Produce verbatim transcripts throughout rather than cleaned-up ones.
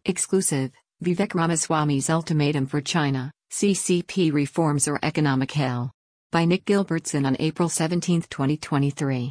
Exclusive, Vivek Ramaswamy's Ultimatum for China, C C P Reforms or Economic Hell. By Nick Gilbertson on April seventeenth, twenty twenty-three.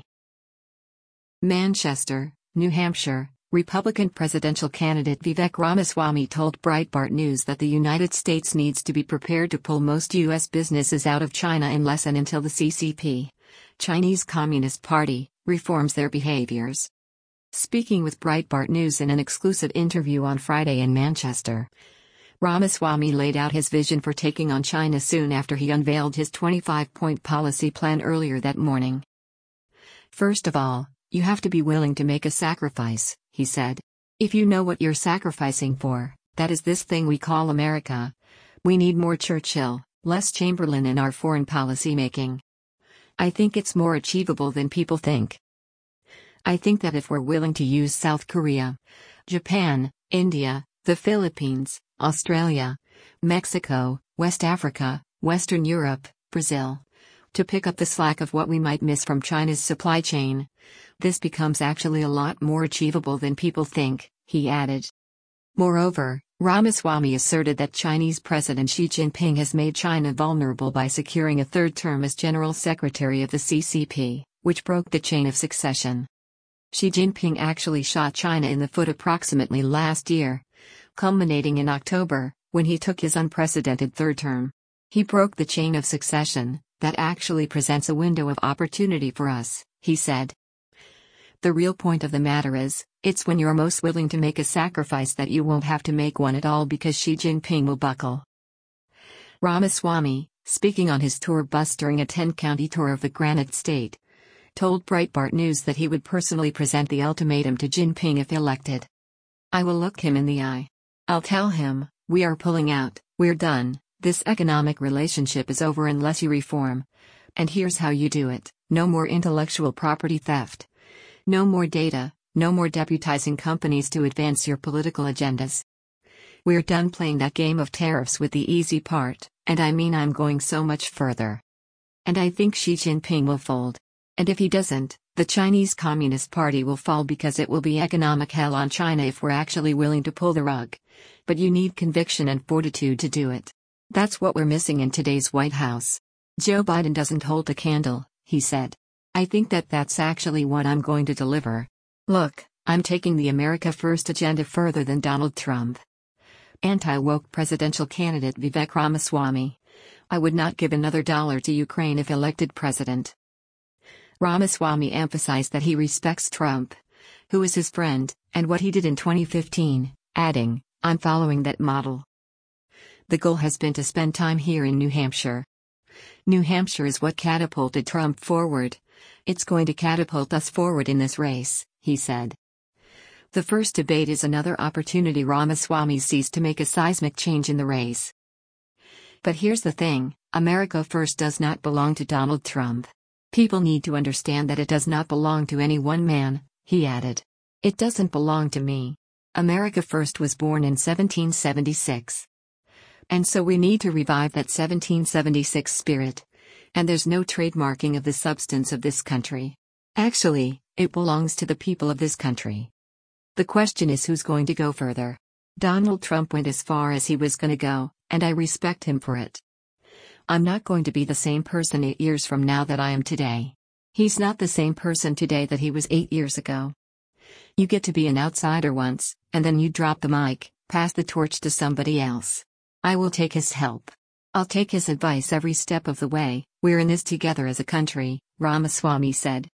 Manchester, New Hampshire, Republican presidential candidate Vivek Ramaswamy told Breitbart News that the United States needs to be prepared to pull most U S businesses out of China unless and until the C C P, Chinese Communist Party, reforms their behaviors. Speaking with Breitbart News in an exclusive interview on Friday in Manchester, Ramaswamy laid out his vision for taking on China soon after he unveiled his twenty-five point policy plan earlier that morning. First of all, you have to be willing to make a sacrifice, he said. If you know what you're sacrificing for, that is this thing we call America. We need more Churchill, less Chamberlain in our foreign policy making. I think it's more achievable than people think. I think that if we're willing to use South Korea, Japan, India, the Philippines, Australia, Mexico, West Africa, Western Europe, Brazil, to pick up the slack of what we might miss from China's supply chain, this becomes actually a lot more achievable than people think, he added. Moreover, Ramaswamy asserted that Chinese President Xi Jinping has made China vulnerable by securing a third term as General Secretary of the C C P, which broke the chain of succession. Xi Jinping actually shot China in the foot approximately last year, culminating in October, when he took his unprecedented third term. He broke the chain of succession. That actually presents a window of opportunity for us, he said. The real point of the matter is, it's when you're most willing to make a sacrifice that you won't have to make one at all because Xi Jinping will buckle. Ramaswamy, speaking on his tour bus during a ten-county tour of the Granite State, told Breitbart News that he would personally present the ultimatum to Jinping if elected. I will look him in the eye. I'll tell him, we are pulling out, we're done, this economic relationship is over unless you reform. And here's how you do it: no more intellectual property theft. No more data, no more deputizing companies to advance your political agendas. We're done playing that game of tariffs with the easy part, and I mean I'm going so much further. And I think Xi Jinping will fold. And if he doesn't, the Chinese Communist Party will fall because it will be economic hell on China if we're actually willing to pull the rug. But you need conviction and fortitude to do it. That's what we're missing in today's White House. Joe Biden doesn't hold a candle, he said. I think that that's actually what I'm going to deliver. Look, I'm taking the America First agenda further than Donald Trump. Anti-woke presidential candidate Vivek Ramaswamy. I would not give another dollar to Ukraine if elected president. Ramaswamy emphasized that he respects Trump, who is his friend, and what he did in twenty fifteen, adding, I'm following that model. The goal has been to spend time here in New Hampshire. New Hampshire is what catapulted Trump forward. It's going to catapult us forward in this race, he said. The first debate is another opportunity Ramaswamy sees to make a seismic change in the race. But here's the thing, America First does not belong to Donald Trump. People need to understand that it does not belong to any one man, he added. It doesn't belong to me. America First was born in seventeen seventy-six. And so we need to revive that seventeen seventy-six spirit. And there's no trademarking of the substance of this country. Actually, it belongs to the people of this country. The question is who's going to go further. Donald Trump went as far as he was going to go, and I respect him for it. I'm not going to be the same person eight years from now that I am today. He's not the same person today that he was eight years ago. You get to be an outsider once, and then you drop the mic, pass the torch to somebody else. I will take his help. I'll take his advice every step of the way. We're in this together as a country, Ramaswamy said.